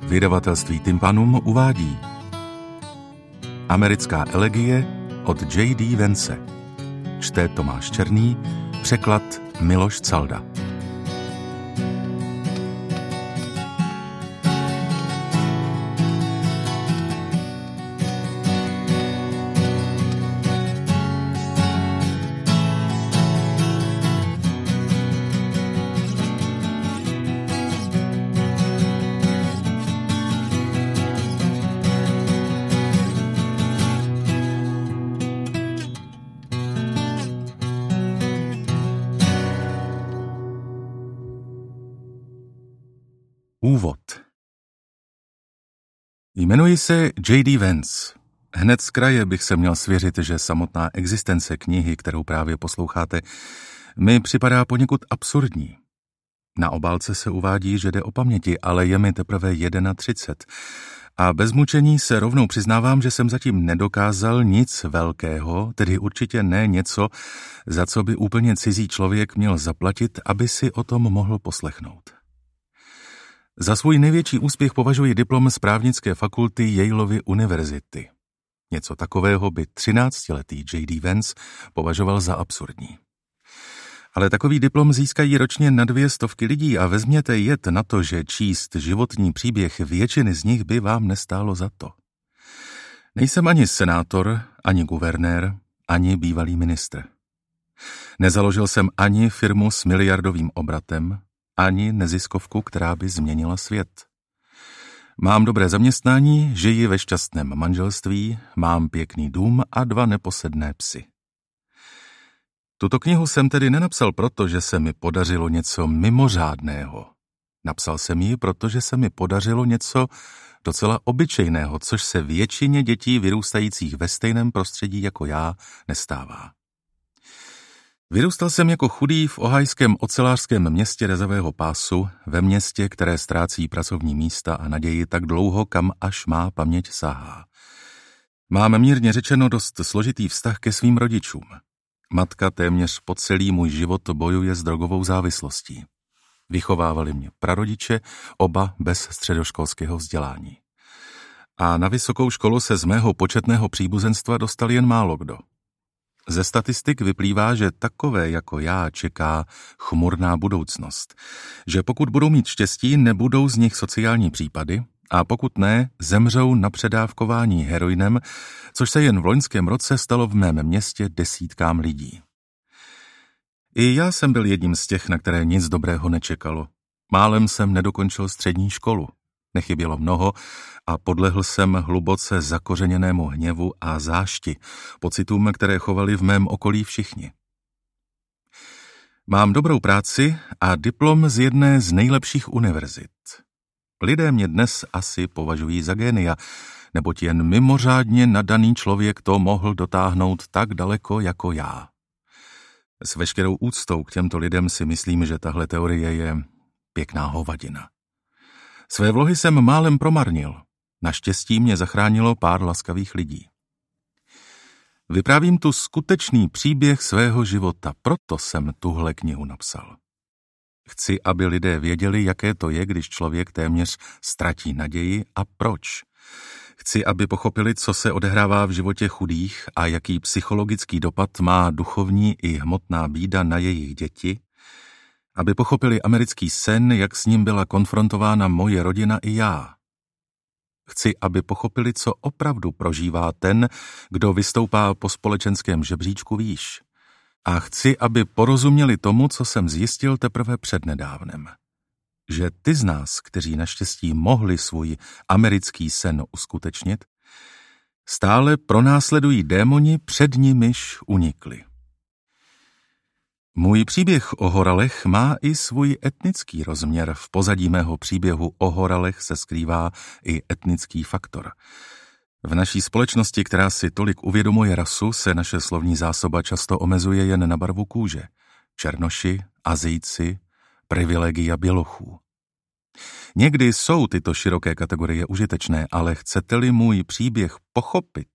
Vydavatelství Tympanum uvádí Americká elegie od J.D. Vance. Čte Tomáš Černý, překlad Miloš Calda. Úvod. Jmenuji se J.D. Vance. Hned z kraje bych se měl svěřit, že samotná existence knihy, kterou právě posloucháte, mi připadá poněkud absurdní. Na obálce se uvádí, že jde o paměti, ale je mi teprve 31. A bez mučení se rovnou přiznávám, že jsem zatím nedokázal nic velkého, tedy určitě ne něco, za co by úplně cizí člověk měl zaplatit, aby si o tom mohl poslechnout. Za svůj největší úspěch považuji diplom z právnické fakulty Yaleovy univerzity. Něco takového by 13letý J.D. Vance považoval za absurdní. Ale takový diplom získají ročně na 200 lidí a vezměte jet na to, že číst životní příběh většiny z nich by vám nestálo za to. Nejsem ani senátor, ani guvernér, ani bývalý ministr. Nezaložil jsem ani firmu s miliardovým obratem, ani neziskovku, která by změnila svět. Mám dobré zaměstnání, žiji ve šťastném manželství, mám pěkný dům a 2 neposedné psy. Tuto knihu jsem tedy nenapsal proto, že se mi podařilo něco mimořádného. Napsal jsem ji, protože se mi podařilo něco docela obyčejného, což se většině dětí vyrůstajících ve stejném prostředí jako já nestává. Vyrůstal jsem jako chudý v ohajském ocelářském městě rezavého pásu, ve městě, které ztrácí pracovní místa a naději tak dlouho, kam až má paměť sahá. Mám mírně řečeno dost složitý vztah ke svým rodičům. Matka téměř po celý můj život bojuje s drogovou závislostí. Vychovávali mě prarodiče, oba bez středoškolského vzdělání. A na vysokou školu se z mého početného příbuzenstva dostal jen málo kdo. Ze statistik vyplývá, že takové jako já čeká chmurná budoucnost, že pokud budou mít štěstí, nebudou z nich sociální případy a pokud ne, zemřou na předávkování heroinem, což se jen v loňském roce stalo v mém městě desítkám lidí. I já jsem byl jedním z těch, na které nic dobrého nečekalo. Málem jsem nedokončil střední školu. Nechybělo mnoho a podlehl jsem hluboce zakořeněnému hněvu a zášti, pocitům, které chovali v mém okolí všichni. Mám dobrou práci a diplom z jedné z nejlepších univerzit. Lidé mě dnes asi považují za génia, neboť jen mimořádně nadaný člověk to mohl dotáhnout tak daleko jako já. S veškerou úctou k těmto lidem si myslím, že tahle teorie je pěkná hovadina. Své vlohy jsem málem promarnil. Naštěstí mě zachránilo pár laskavých lidí. Vyprávím tu skutečný příběh svého života, proto jsem tuhle knihu napsal. Chci, aby lidé věděli, jaké to je, když člověk téměř ztratí naději a proč. Chci, aby pochopili, co se odehrává v životě chudých a jaký psychologický dopad má duchovní i hmotná bída na jejich děti, aby pochopili americký sen, jak s ním byla konfrontována moje rodina i já. Chci, aby pochopili, co opravdu prožívá ten, kdo vystoupá po společenském žebříčku výš. A chci, aby porozuměli tomu, co jsem zjistil teprve přednedávnem. Že ty z nás, kteří naštěstí mohli svůj americký sen uskutečnit, stále pronásledují démoni, před nimiž unikli. Můj příběh o Horalech má i svůj etnický rozměr. V pozadí mého příběhu o Horalech se skrývá i etnický faktor. V naší společnosti, která si tolik uvědomuje rasu, se naše slovní zásoba často omezuje jen na barvu kůže. Černoši, Azijci, privilegia bělochů. Někdy jsou tyto široké kategorie užitečné, ale chcete-li můj příběh pochopit,